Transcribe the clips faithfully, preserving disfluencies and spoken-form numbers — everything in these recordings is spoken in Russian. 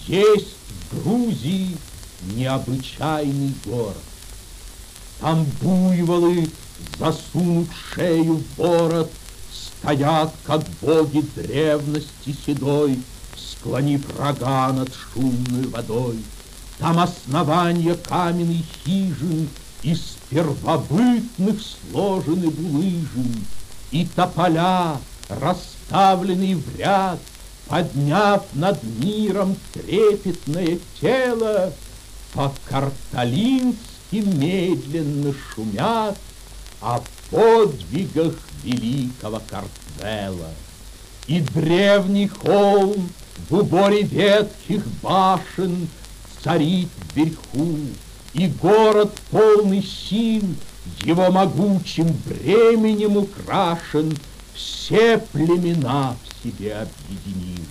Есть в Грузии необычайный город. Там буйволы, засунув шею в бород, стоят, как боги древности седой, склонив рога над шумной водой. Там основания каменных хижин из первобытных сложены булыжин, и тополя, расставленные в ряд, подняв над миром трепетное тело, по-карталински медленно шумят о подвигах великого Картвела. И древний холм в уборе ветхих башен царит вверху, и город полный сил его могучим бременем украшен, все племена в себе объединил.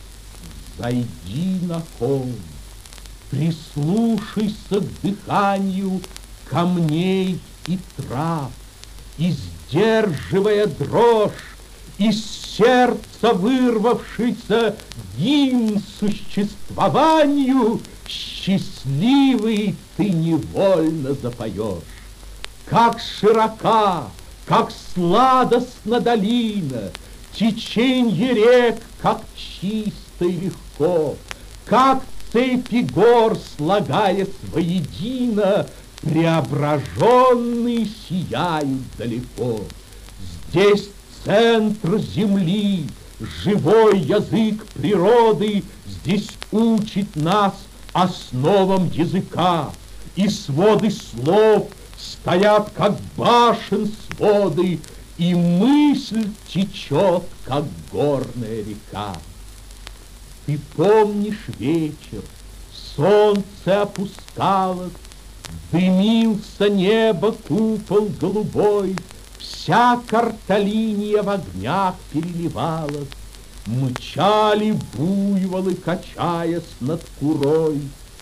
Зайди на холм, прислушайся к дыханию камней и трав, и, сдерживая дрожь, из сердца вырвавшийся гимн существованию, счастливый ты невольно запоешь. Как широка, как сладостна долина, теченье рек, как чисто и легко, как цепи гор, слагаясь воедино, преображенные сияют далеко. Здесь центр земли, живой язык природы, здесь учит нас основам языка, и своды слов стоят, как башен своды, и мысль течет, как горная река. Ты помнишь вечер, солнце опускалось, дымился небо купол голубой, вся Карталиния в огнях переливалась, мчали буйволы, качаясь над Курой.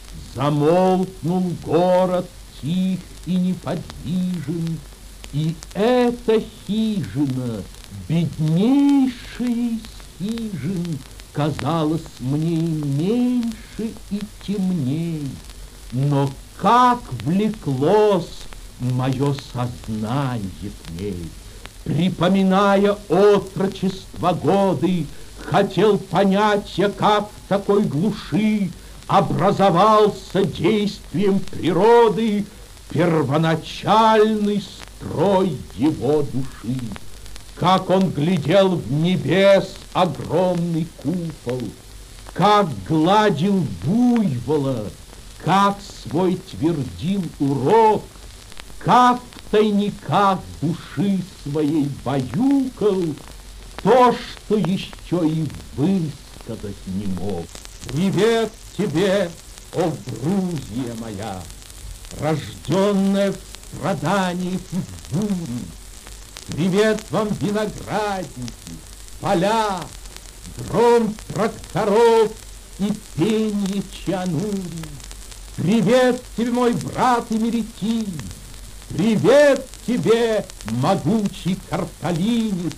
Замолкнул город тих и неподвижен, и эта хижина, беднейшая из хижин, казалась мне меньше и темней. Но как влеклось мое сознание к ней, припоминая отрочество годы, хотел понять я, как в такой глуши образовался действием природы первоначальный строй его души. Как он глядел в небес огромный купол, как гладил буйвола, как свой твердил урок, как в тайниках души своей баюкал то, что еще и высказать не мог. Привет тебе, о Грузия моя, рожденная в страданиях и в буре! Привет вам, виноградники, поля, гром тракторов и пенье чанури! Привет тебе, мой брат Эмеретин! Привет тебе, могучий карталинец,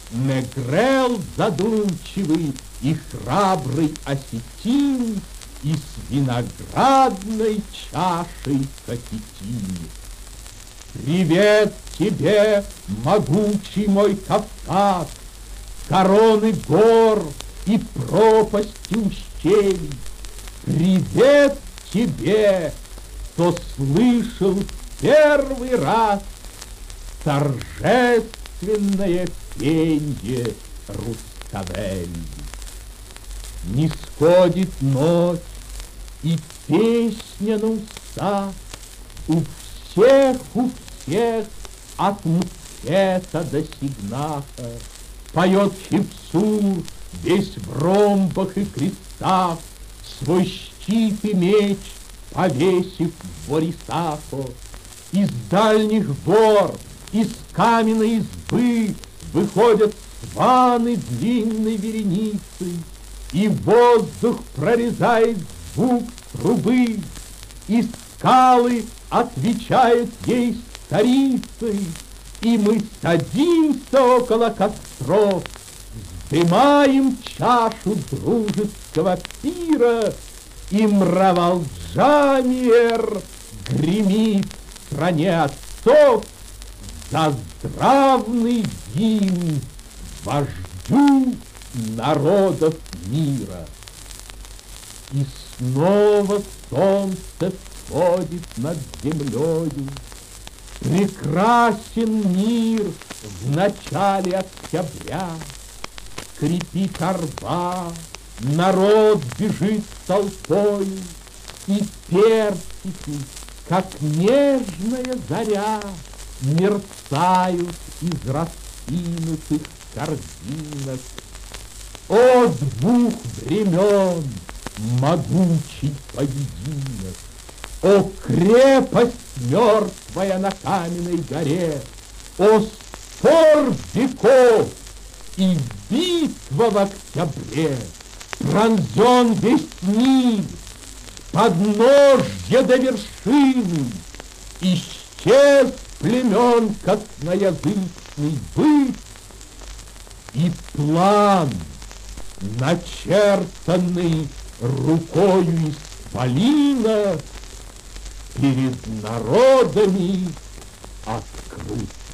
Негрел задумчивый и храбрый осетин, и с виноградной чашей кахетин. Привет тебе, могучий мой Кавказ, короны гор и пропасти ущелий. Привет тебе, кто слышал первый раз торжественное пенье Руставели. Не сходит ночь, и песня на устах у всех, у всех, от Мцхета до Сигнаха. Поет Хипсур, весь в ромбах и крестах, свой щит и меч повесив в Борисафо. Из дальних гор, из каменной избы выходят сваны длинной вереницей, и воздух прорезает звук трубы, и скалы отвечают ей старицей, и мы садимся около костров, вздымаем чашу дружеского пира и мраволжамер гремит в стране отцов за здравный гимн вождю народов мира. И снова солнце всходит над землею. Прекрасен мир в начале октября. Скрипит арба, народ бежит толпою, и персики, как нежная заря, мерцают из раскинутых корзинок. О, двух времен могучий поединок! О, крепость мертвая на каменной горе! О, спор веков и битва в октябре! Пронзен весь Нил, подножья до вершины, исчез племен косноязычный быт, и план, начертанный рукою исполина, перед народами открыт.